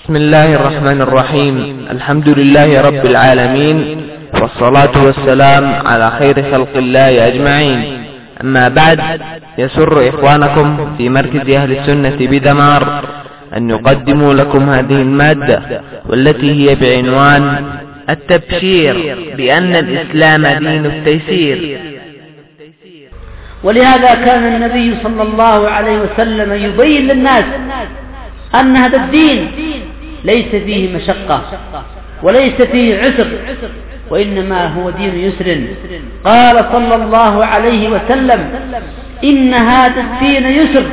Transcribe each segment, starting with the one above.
بسم الله الرحمن الرحيم. الحمد لله رب العالمين، والصلاة والسلام على خير خلق الله أجمعين. أما بعد، يسر إخوانكم في مركز أهل السنة بدمار أن يقدموا لكم هذه المادة، والتي هي بعنوان التبشير بأن الإسلام دين التيسير. ولهذا كان النبي صلى الله عليه وسلم يبين للناس أن هذا الدين ليس فيه مشقة وليس فيه عسر، وإنما هو دين يسر. قال صلى الله عليه وسلم: إن هذا الدين يسر،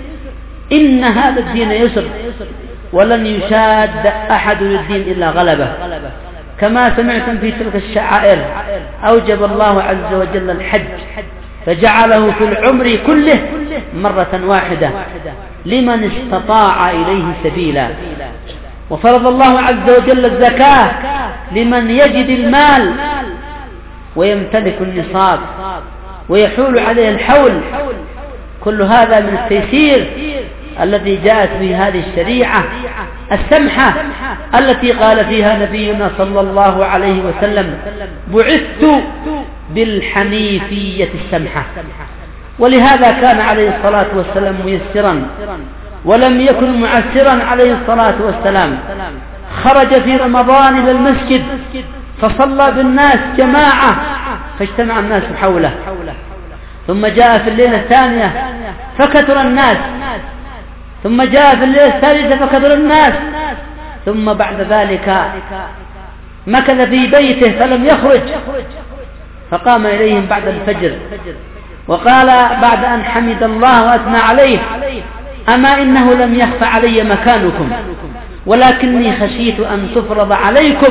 إن هذا الدين يسر، ولن يشاد أحد للدين إلا غلبه. كما سمعتم في تلك الشعائر أوجب الله عز وجل الحج فجعله في العمر كله مرة واحدة لمن استطاع إليه سبيلا، وفرض الله عز وجل الزكاة لمن يجد المال ويمتلك النصاب ويحول عليه الحول. كل هذا من التيسير الذي جاءت به هذه الشريعة السمحة التي قال فيها نبينا صلى الله عليه وسلم: بعثت بالحنيفية السمحة. ولهذا كان عليه الصلاة والسلام ميسرا ولم يكن معسرا عليه الصلاة والسلام. خرج في رمضان إلى المسجد فصلى بالناس جماعة فاجتمع الناس حوله، ثم جاء في الليلة الثانية فكثر الناس، ثم جاء في الليلة الثالثة فكثر الناس، ثم بعد ذلك مكث في بيته فلم يخرج، فقام إليهم بعد الفجر وقال بعد أن حمد الله وأثنى عليه: أما إنه لم يخف علي مكانكم، ولكني خشيت أن تفرض عليكم.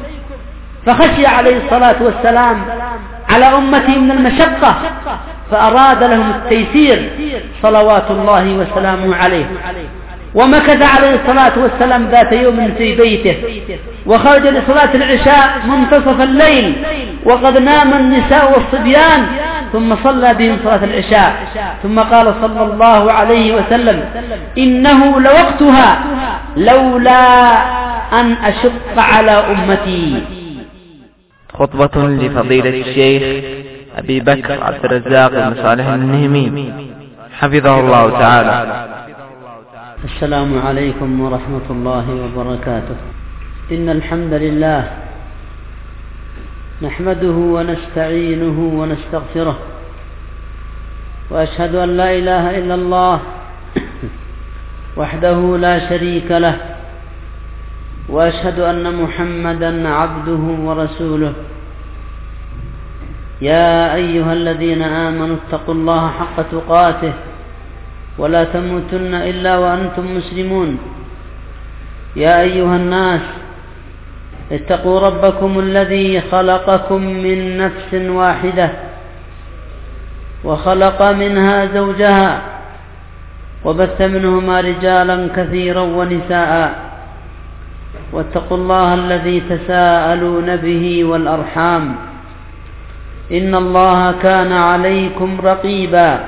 فخشي عليه الصلاة والسلام على أمته من المشقة، فأراد لهم التيسير صلوات الله وسلامه عليه. ومكث عليه الصلاة والسلام ذات يوم في بيته، وخرج لصلاة العشاء منتصف الليل وقد نام النساء والصبيان، ثم صلى بهم صلاة العشاء، ثم قال صلى الله عليه وسلم: إنه لوقتها لولا أن أشق على أمتي. خطبة لفضيلة الشيخ أبي بكر عبد الرزاق بن صالح النهمي حفظه الله تعالى. السلام عليكم ورحمة الله وبركاته. إن الحمد لله نحمده ونستعينه ونستغفره، وأشهد أن لا إله إلا الله وحده لا شريك له، وأشهد أن محمدا عبده ورسوله. يا أيها الذين آمنوا اتقوا الله حق تقاته ولا تموتن إلا وأنتم مسلمون. يا أيها الناس اتقوا ربكم الذي خلقكم من نفس واحدة وخلق منها زوجها وبث منهما رجالا كثيرا ونساء، واتقوا الله الذي تساءلون به والأرحام، إن الله كان عليكم رقيبا.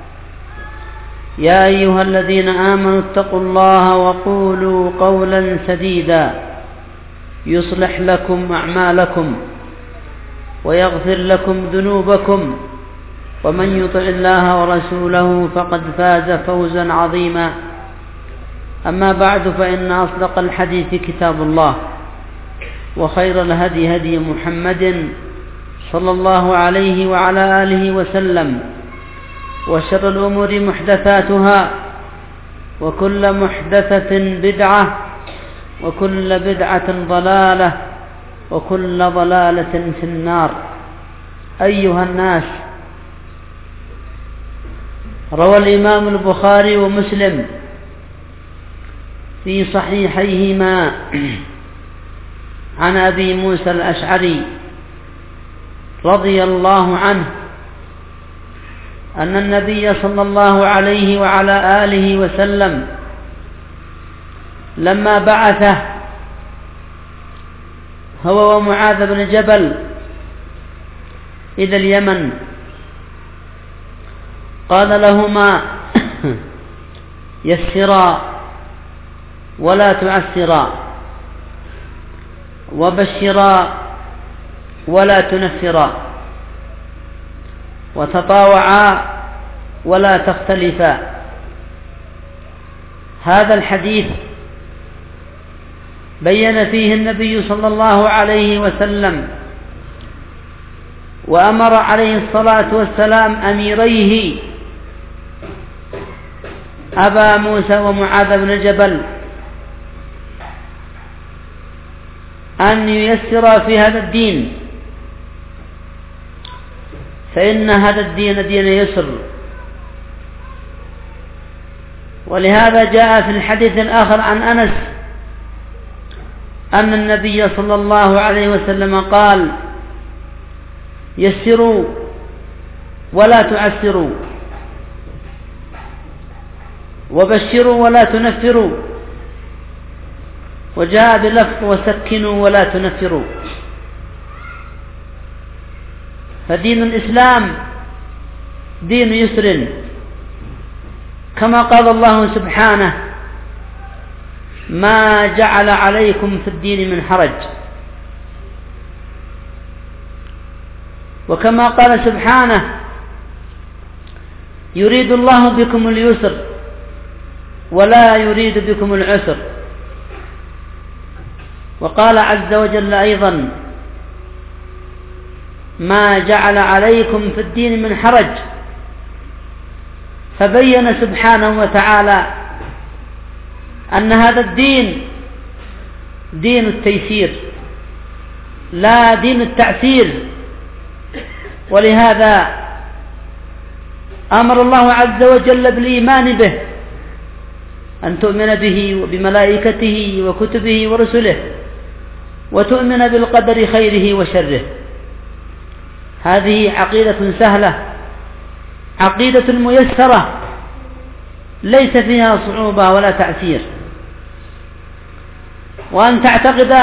يا أيها الذين آمنوا اتقوا الله وقولوا قولا سديدا يصلح لكم أعمالكم ويغفر لكم ذنوبكم، ومن يطع الله ورسوله فقد فاز فوزا عظيما. أما بعد، فإن أصدق الحديث كتاب الله، وخير الهدي هدي محمد صلى الله عليه وعلى آله وسلم، وشر الأمور محدثاتها، وكل محدثة بدعة، وكل بدعة ضلالة، وكل ضلالة في النار. أيها الناس، روى الإمام البخاري ومسلم في صحيحيهما عن أبي موسى الأشعري رضي الله عنه أن النبي صلى الله عليه وعلى آله وسلم لما بعثه هو ومعاذ بن جبل إلى اليمن قال لهما: يسرا ولا تعسرا، وبشرا ولا تنفرا، وتطاوعا ولا تختلفا. هذا الحديث بين فيه النبي صلى الله عليه وسلم وأمر عليه الصلاة والسلام أميريه أبا موسى ومعاذ بن جبل أن ييسر في هذا الدين، فإن هذا الدين دين يسر. ولهذا جاء في الحديث الآخر عن أنس أن النبي صلى الله عليه وسلم قال: يسروا ولا تعسروا، وبشروا ولا تنفروا، وجاء بلفظ وسكنوا ولا تنفروا. فدين الإسلام دين يسر، كما قال الله سبحانه: ما جعل عليكم في الدين من حرج. وكما قال سبحانه: يريد الله بكم اليسر ولا يريد بكم العسر. وقال عز وجل أيضا: ما جعل عليكم في الدين من حرج. فبين سبحانه وتعالى أن هذا الدين دين التيسير لا دين التعسير. ولهذا أمر الله عز وجل بالإيمان به، أن تؤمن به وبملائكته وكتبه ورسله، وتؤمن بالقدر خيره وشره. هذه عقيدة سهلة، عقيدة ميسرة، ليس فيها صعوبة ولا تعسير. وأن تعتقد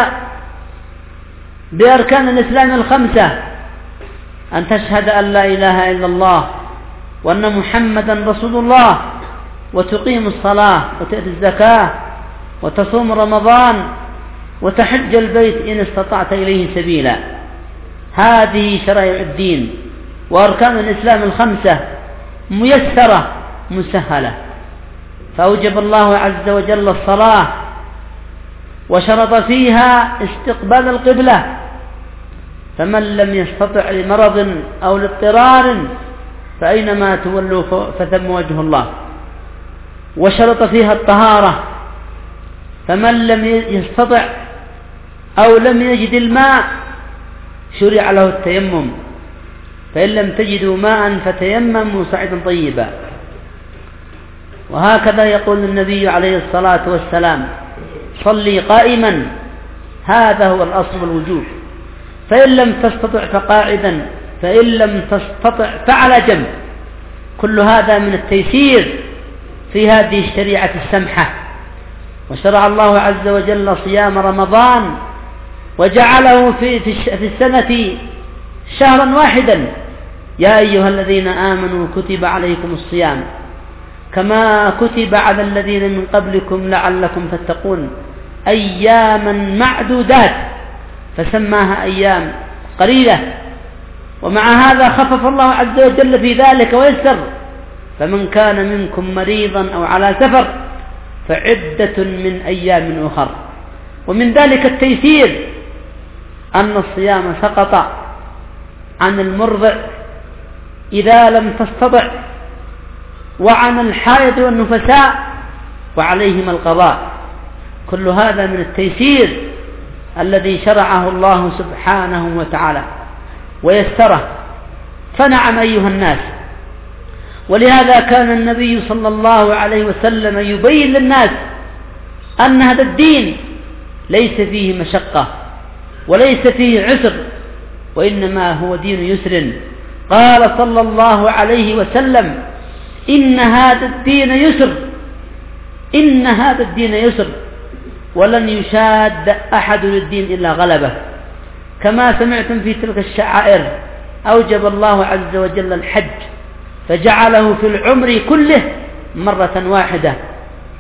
بأركان الإسلام الخمسة: أن تشهد أن لا إله إلا الله وأن محمدا رسول الله، وتقيم الصلاة، وتأتي الزكاة، وتصوم رمضان، وتحج البيت إن استطعت إليه سبيلا. هذه شرائع الدين وأركان الإسلام الخمسة ميسرة مسهلة. فأوجب الله عز وجل الصلاة، وشرط فيها استقبال القبلة، فمن لم يستطع لمرض أو لاضطرار فأينما تولوا فثم وجه الله. وشرط فيها الطهارة، فمن لم يستطع أو لم يجد الماء شرع له التيمم، فإن لم تجدوا ماء فتيمموا صعيدا طيبا. وهكذا يقول النبي عليه الصلاة والسلام: صلي قائما، هذا هو الأصل والوجوب، فإن لم تستطع فقاعدا، فإن لم تستطع فعلى جنب. كل هذا من التيسير في هذه الشريعة السمحة. وشرع الله عز وجل صيام رمضان، وجعله في السنة شهرا واحدا: يا أيها الذين آمنوا كتب عليكم الصيام كما كتب على الذين من قبلكم لعلكم تتقون، أياما معدودات، فسماها أيام قليلة. ومع هذا خفف الله عز وجل في ذلك ويسر: فمن كان منكم مريضا أو على سفر فعدة من أيام أخر. ومن ذلك التيسير أن الصيام سقط عن المرضع إذا لم تستطع، وعن الحائض والنفساء، وعليهما القضاء. كل هذا من التيسير الذي شرعه الله سبحانه وتعالى ويسره. فنعم أيها الناس. ولهذا كان النبي صلى الله عليه وسلم يبين للناس أن هذا الدين ليس فيه مشقة وليس فيه عسر، وإنما هو دين يسر. قال صلى الله عليه وسلم: إن هذا الدين يسر، إن هذا الدين يسر، ولن يشاد أحد للدين إلا غلبه. كما سمعتم في تلك الشعائر أوجب الله عز وجل الحج، فجعله في العمر كله مرة واحدة،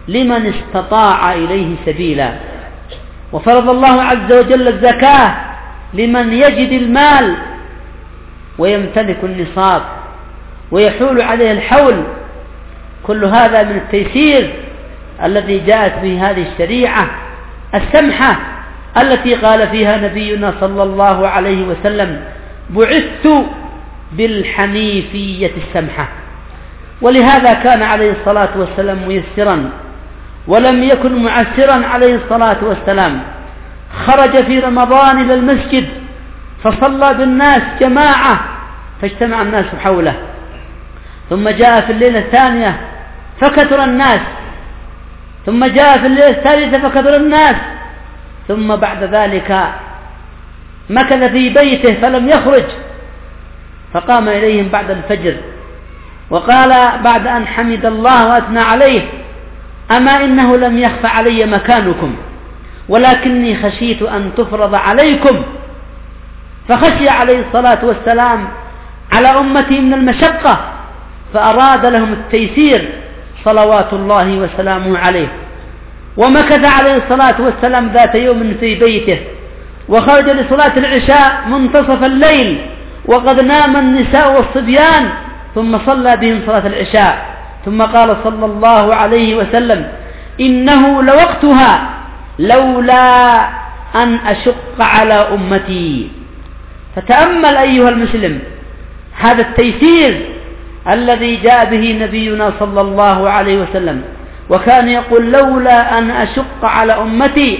لمن استطاع إليه سبيلا. وفرض الله عز وجل الزكاة لمن يجد المال ويمتلك النصاب ويحول عليه الحول. كل هذا من التيسير الذي جاءت به هذه الشريعة السمحة التي قال فيها نبينا صلى الله عليه وسلم: بعثت بالحنيفية السمحة. ولهذا كان عليه الصلاة والسلام ميسرا ولم يكن معسرا عليه الصلاة والسلام. خرج في رمضان إلى المسجد فصلى بالناس جماعة فاجتمع الناس حوله، ثم جاء في الليلة الثانية فكثر الناس، ثم جاء في الليلة الثالثة فكثر الناس، ثم بعد ذلك مكث في بيته فلم يخرج، فقام إليهم بعد الفجر وقال بعد أن حمد الله وأثنى عليه: أما إنه لم يخف علي مكانكم ولكني خشيت أن تفرض عليكم. فخشي عليه الصلاة والسلام على أمته من المشقة فأراد لهم التيسير صلوات الله وسلامه عليه. ومكث عليه الصلاة والسلام ذات يوم في بيته وخرج لصلاة العشاء منتصف الليل وقد نام النساء والصبيان، ثم صلى بهم صلاة العشاء، ثم قال صلى الله عليه وسلم: إنه لوقتها لولا أن أشق على أمتي. فتأمل أيها المسلم هذا التيسير الذي جاء به نبينا صلى الله عليه وسلم، وكان يقول: لولا أن أشق على أمتي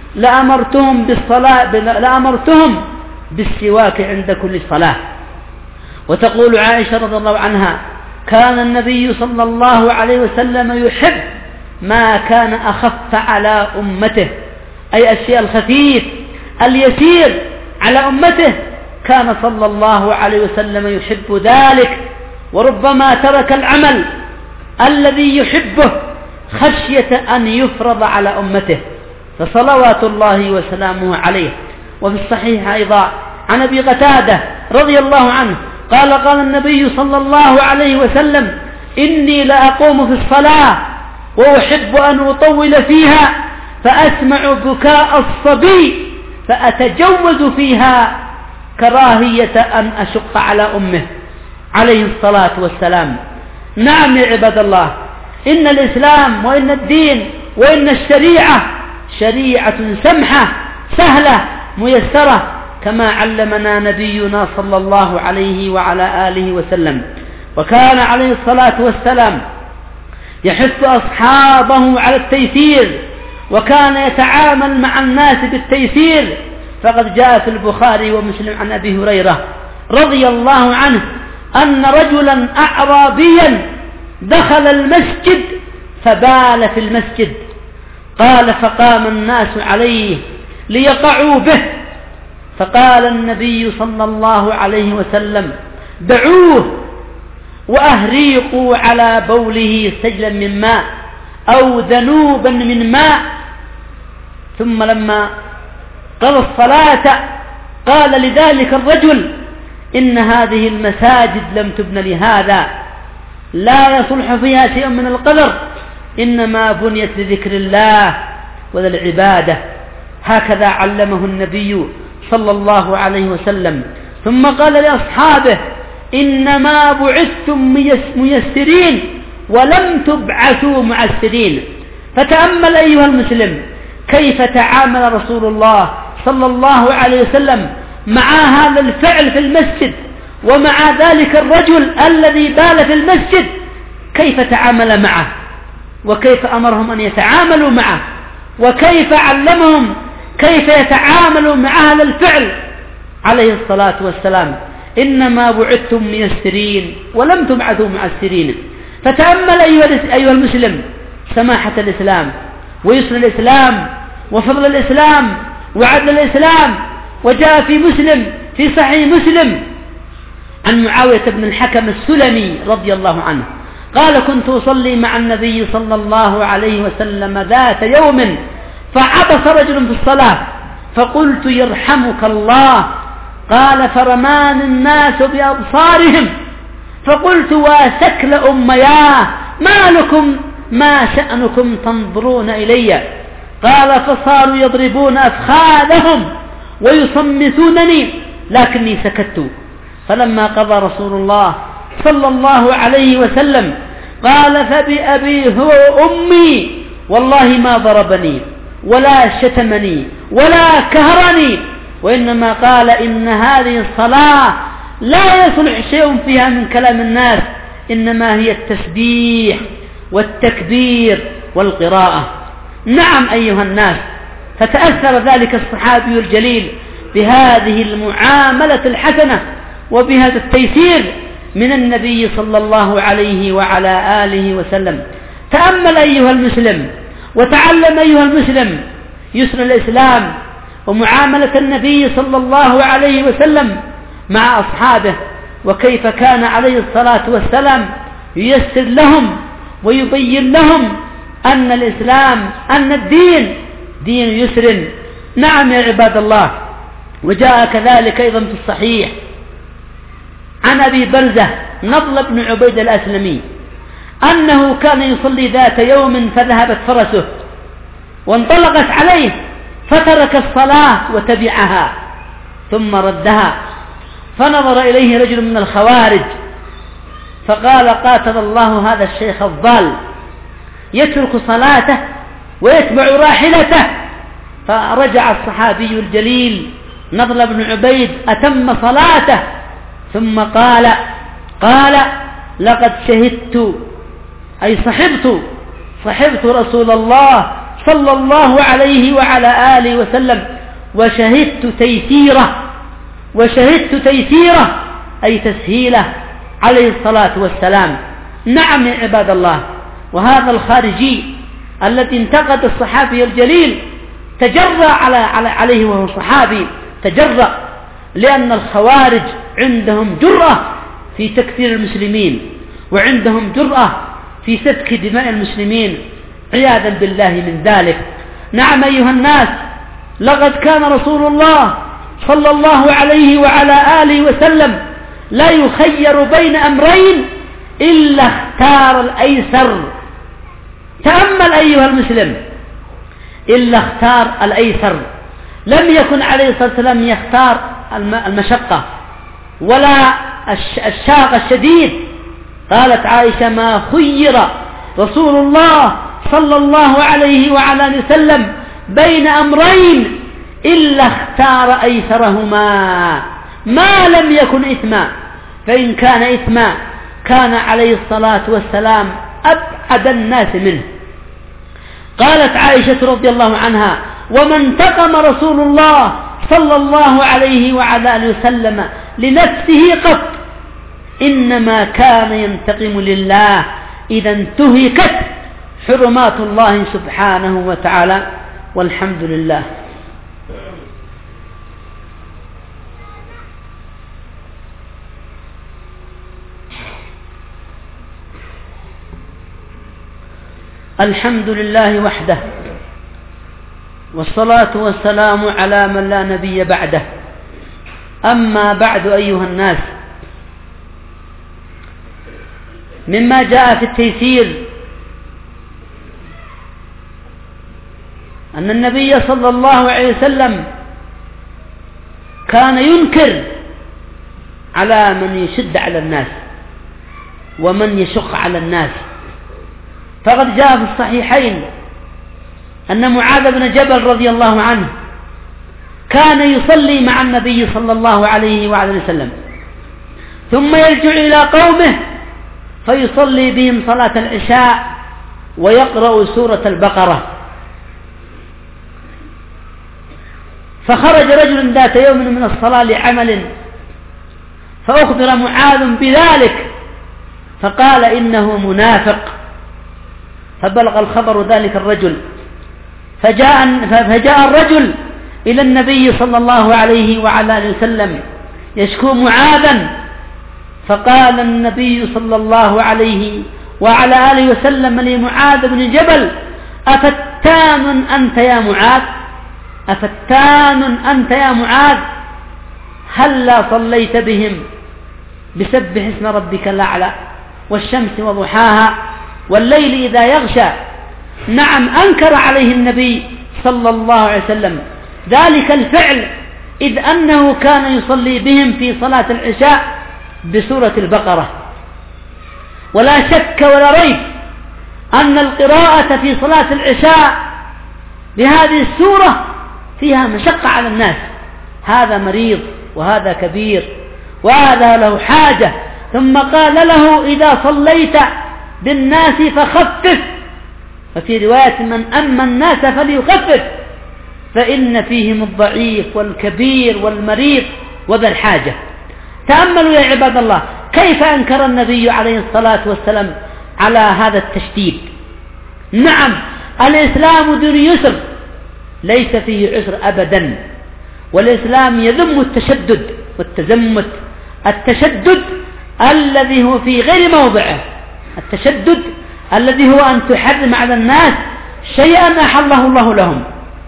لأمرتهم بالسواك عند كل صلاة. وتقول عائشة رضي الله عنها: كان النبي صلى الله عليه وسلم يحب ما كان أخف على أمته، أي الشيء الخفيف اليسير على أمته كان صلى الله عليه وسلم يحب ذلك، وربما ترك العمل الذي يحبه خشية أن يفرض على أمته، فصلوات الله وسلامه عليه. وفي الصحيح أيضا عن أبي قتادة رضي الله عنه قال: قال النبي صلى الله عليه وسلم: إني لأقوم في الصلاة وأحب أن أطول فيها فأسمع بكاء الصبي فأتجوز فيها كراهية أن أشق على أمه عليه الصلاة والسلام. نعم يا عباد الله، إن الإسلام وإن الدين وإن الشريعة شريعة سمحة سهلة ميسرة كما علمنا نبينا صلى الله عليه وعلى آله وسلم. وكان عليه الصلاة والسلام يحث أصحابه على التيسير، وكان يتعامل مع الناس بالتيسير. فقد جاء في البخاري ومسلم عن أبي هريرة رضي الله عنه أن رجلا أعرابيا دخل المسجد فبال في المسجد. قال: فقام الناس عليه ليقعوا به، فقال النبي صلى الله عليه وسلم: دعوه وأهريقوا على بوله سجلا من ماء أو ذنوبا من ماء. ثم لما قضى الصلاة قال لذلك الرجل: إن هذه المساجد لم تبن لهذا، لا يصلح فيها شيء من القدر، إنما بنيت لذكر الله وللعبادة. هكذا علمه النبي صلى الله عليه وسلم. ثم قال لأصحابه: إنما بعثتم ميسرين ولم تبعثوا معسرين. فتأمل أيها المسلم كيف تعامل رسول الله صلى الله عليه وسلم مع هذا الفعل في المسجد، ومع ذلك الرجل الذي بال في المسجد، كيف تعامل معه، وكيف أمرهم أن يتعاملوا معه، وكيف علمهم كيف يتعاملوا مع هذا الفعل عليه الصلاة والسلام. إنما بعثتم ميسرين ولم تبعثوا معسرين. فتأمل أيها المسلم سماحة الإسلام ويسر الإسلام وفضل الإسلام وعدل الإسلام. وجاء في مسلم في صحيح مسلم عن معاوية بن الحكم السلمي رضي الله عنه قال: كنت أصلي مع النبي صلى الله عليه وسلم ذات يوم فعطس رجل في الصلاة فقلت: يرحمك الله. قال: فرمان الناس بأبصارهم فقلت: وسكل أمياه ما لكم ما شأنكم تنظرون إلي؟ قال فصاروا يضربون أفخاذهم ويصمتونني لكني سكت. فلما قضى رسول الله صلى الله عليه وسلم قال فبأبي هو وأمي والله ما ضربني ولا شتمني ولا كهرني، وإنما قال إن هذه الصلاة لا يصلح شيء فيها من كلام الناس، إنما هي التسبيح والتكبير والقراءة. نعم أيها الناس، فتأثر ذلك الصحابي الجليل بهذه المعاملة الحسنة وبهذا التيسير من النبي صلى الله عليه وعلى آله وسلم. تأمل أيها المسلم وتعلم أيها المسلم يسر الإسلام ومعاملة النبي صلى الله عليه وسلم مع أصحابه، وكيف كان عليه الصلاة والسلام ييسر لهم ويبين لهم أن الإسلام أن الدين دين يسر. نعم يا عباد الله. وجاء كذلك أيضا في الصحيح عن أبي برزة نضل بن عبيد الأسلمي أنه كان يصلي ذات يوم فذهبت فرسه وانطلقت عليه فترك الصلاة وتبعها ثم ردها، فنظر إليه رجل من الخوارج فقال قاتل الله هذا الشيخ الضال يترك صلاته ويتبع راحلته. فرجع الصحابي الجليل نضل بن عبيد أتم صلاته ثم قال لقد شهدت أي صحبت رسول الله صلى الله عليه وعلى آله وسلم وشهدت تيسيره أي تسهيله عليه الصلاة والسلام. نعم يا عباد الله. وهذا الخارجي الذي انتقد الصحابي الجليل تجرأ عليه وهو صحابي، تجرأ لأن الخوارج عندهم جرأة في تكفير المسلمين وعندهم جرأة في سفك دماء المسلمين عياذا بالله من ذلك. نعم أيها الناس، لقد كان رسول الله صلى الله عليه وعلى آله وسلم لا يخير بين أمرين إلا اختار الأيسر. تأمل أيها المسلم، إلا اختار الأيسر. لم يكن عليه الصلاة والسلام يختار المشقة ولا الشاق الشديد. قالت عائشة ما خير رسول الله صلى الله عليه وعلى آله وسلم بين أمرين إلا اختار أيسرهما ما لم يكن إثما، فإن كان إثما كان عليه الصلاة والسلام أبعد الناس منه. قالت عائشة رضي الله عنها وما انتقم رسول الله صلى الله عليه وعلى آله وسلم لنفسه قط، إنما كان ينتقم لله إذا انتهكت حرمات الله سبحانه وتعالى. والحمد لله. الحمد لله وحده، والصلاة والسلام على من لا نبي بعده. أما بعد أيها الناس، مما جاء في التيسير أن النبي صلى الله عليه وسلم كان ينكر على من يشد على الناس ومن يشق على الناس. فقد جاء في الصحيحين أن معاذ بن جبل رضي الله عنه كان يصلي مع النبي صلى الله عليه وعلى وسلم ثم يرجع إلى قومه فيصلي بهم صلاة العشاء ويقرأ سورة البقرة. فخرج رجل ذات يوم من الصلاة لعمل فأخبر معاذ بذلك فقال إنه منافق. فبلغ الخبر ذلك الرجل فجاء الرجل إلى النبي صلى الله عليه وعلى آله وسلم يشكو معاذا. فقال النبي صلى الله عليه وعلى آله وسلم لمعاذ بن جبل أفتان أنت يا معاذ؟ أفتان أنت يا معاذ؟ هلا صليت بهم بسبح اسم ربك الأعلى والشمس وضحاها والليل إذا يغشى. نعم أنكر عليه النبي صلى الله عليه وسلم ذلك الفعل، إذ أنه كان يصلي بهم في صلاة العشاء بسورة البقرة. ولا شك ولا ريب أن القراءة في صلاة العشاء بهذه السورة فيها مشقة على الناس، هذا مريض وهذا كبير وهذا له حاجة. ثم قال له إذا صليت بالناس فخفف، وفي رواية من أما الناس فليخفف، فإن فيهم الضعيف والكبير والمريض وذا الحاجة. تأملوا يا عباد الله كيف أنكر النبي عليه الصلاة والسلام على هذا التشديد. نعم الإسلام دين يسر ليس فيه عسر أبدا، والإسلام يذم التشدد والتزمت، التشدد الذي هو في غير موضعه، التشدد الذي هو أن تحرم على الناس شيئا أحله الله لهم،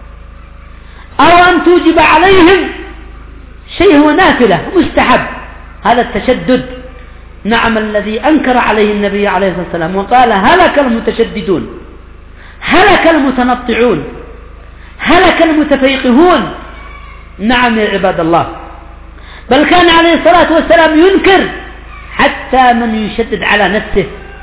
أو أن توجب عليهم شيء هو نافلة مستحب، هذا التشدد. نعم الذي أنكر عليه النبي عليه الصلاة والسلام وقال هلك المتشددون، هلك المتنطعون، هلك المتفيقهون. نعم يا عباد الله، بل كان عليه الصلاة والسلام ينكر حتى من يشدد على نفسه،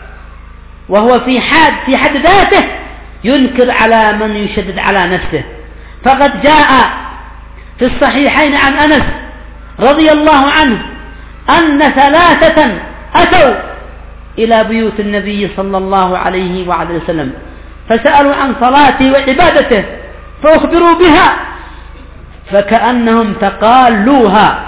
وهو في حد ذاته ينكر على من يشدد على نفسه. فقد جاء في الصحيحين عن أنس رضي الله عنه أن 3 أتوا إلى بيوت النبي صلى الله عليه وعلى وسلم فسألوا عن صلاته وعبادته فأخبروا بها فكأنهم تقالوها،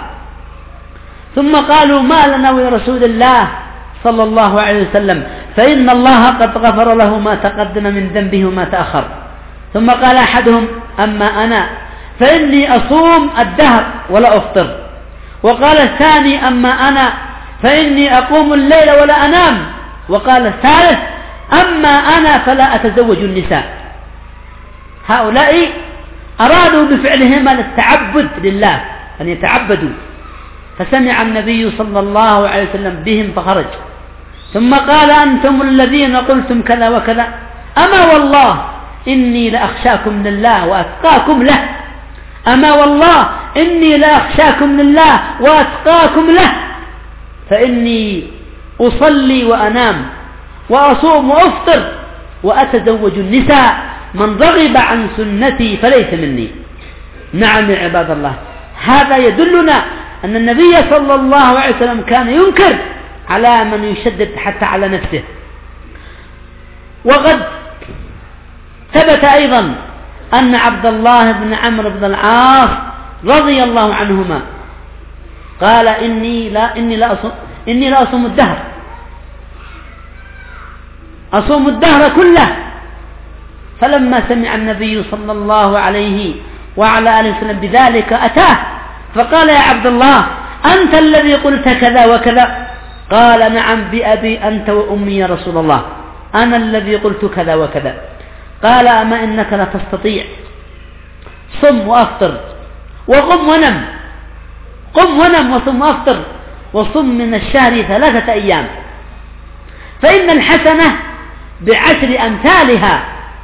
ثم قالوا ما لنا ولرسول الله صلى الله عليه وسلم فإن الله قد غفر له ما تقدم من ذنبه وما تأخر. ثم قال أحدهم أما أنا فإني أصوم الدهر ولا أفطر. وقال الثاني أما أنا فإني أقوم الليل ولا أنام. وقال الثالث أما أنا فلا أتزوج النساء. هؤلاء أرادوا بفعلهما التعبد لله، أن يتعبدوا. فسمع النبي صلى الله عليه وسلم بهم فخرج، ثم قال أنتم الذين قلتم كذا وكذا، أما والله إني لأخشاكم لله وأتقاكم له، أما والله إني لأخشاكم لله وأتقاكم له، فإني أصلي وأنام وأصوم وأفطر وأتزوج النساء، من رغب عن سنتي فليس مني. نعم يا عباد الله، هذا يدلنا أن النبي صلى الله عليه وسلم كان ينكر على من يشدد حتى على نفسه. وقد ثبت أيضا أن عبد الله بن عمرو بن العاص رضي الله عنهما قال إني لا أصوم الدهر، أصوم الدهر كله. فلما سمع النبي صلى الله عليه وعلى آله وسلم بذلك أتاه فقال يا عبد الله أنت الذي قلت كذا وكذا؟ قال نعم بأبي أنت وأمي يا رسول الله، أنا الذي قلت كذا وكذا. قال أما إنك لا تستطيع، صم وأفطر وقم ونم، قم ونم وصم وأفطر، وصم من الشهر 3 أيام، فإن الحسنة ب10 أمثالها،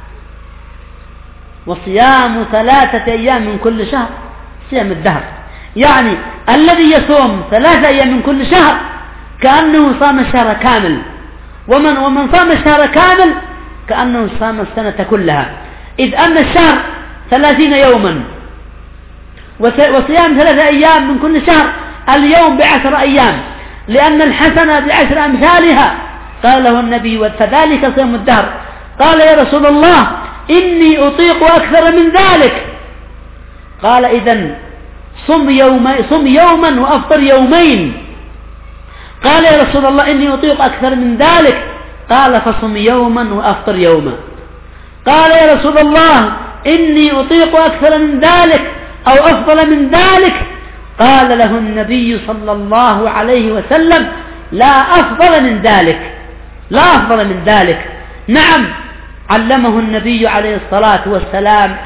وصيام 3 أيام من كل شهر صيام الدهر. يعني الذي يصوم 3 أيام من كل شهر كأنه صام الشهر كامل، ومن صام الشهر كامل كأنه صام السنة كلها، إذ أن الشهر 30 يوما، وصيام 3 أيام من كل شهر اليوم ب10 أيام، لأن الحسنة ب10 أمثالها. قال له النبي فذلك صيام الدهر. قال يا رسول الله إني أطيق أكثر من ذلك. قال إذن صم يوما وأفطر يومين. قال يا رسول الله إني أطيق أكثر من ذلك. قال فصم يوما وأفطر يوما. قال يا رسول الله إني أطيق أكثر من ذلك أو أفضل من ذلك. قال له النبي صلى الله عليه وسلم لا أفضل من ذلك، لا أفضل من ذلك. نعم علمه النبي عليه الصلاة والسلام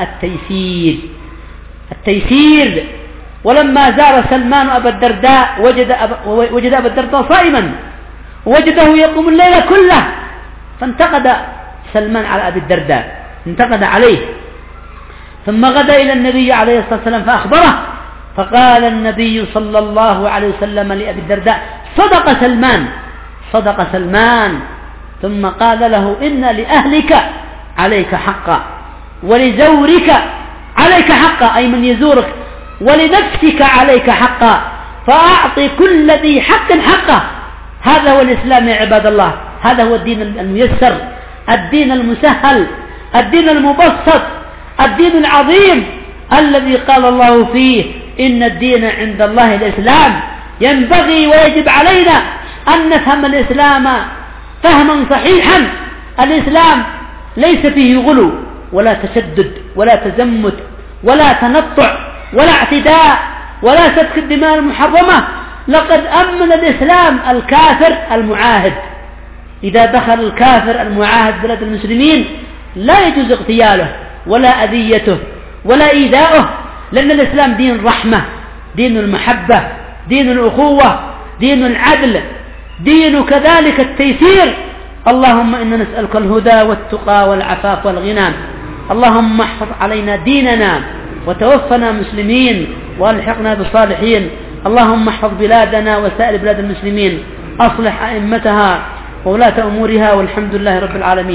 التيسير. ولما زار سلمان أبا الدرداء وجد أبا الدرداء صائما، وجده يقوم الليل كله، فانتقد سلمان على أبي الدرداء، انتقد عليه، ثم غدا إلى النبي عليه الصلاة والسلام فأخبره، فقال النبي صلى الله عليه وسلم لأبي الدرداء: صدق سلمان، صدق سلمان. ثم قال له: إن لأهلك عليك حقا، ولزورك عليك حقا، أي من يزورك، ولنفسك عليك حقا، فأعطي كل ذي حق حقه. هذا هو الإسلام يا عباد الله، هذا هو الدين الميسر، الدين المسهل، الدين المبسط، الدين العظيم الذي قال الله فيه: إن الدين عند الله الإسلام. ينبغي ويجب علينا أن نفهم الإسلام فهما صحيحا. الإسلام ليس فيه غلو ولا تشدد ولا تزمت ولا تنطع ولا اعتداء ولا سفك الدماء المحرمة. لقد أمن الإسلام الكافر المعاهد، إذا دخل الكافر المعاهد بلاد المسلمين لا يجوز اغتياله ولا أذيته ولا إيذاؤه، لأن الإسلام دين رحمة، دين المحبة، دين الأخوة، دين العدل، دين كذلك التيسير. اللهم إنا نسألك الهدى والتقى والعفاف والغنى. اللهم احفظ علينا ديننا وتوفنا مسلمين والحقنا بالصالحين. اللهم احفظ بلادنا وسائر بلاد المسلمين، أصلح أئمتها وولاة أمورها، والحمد لله رب العالمين.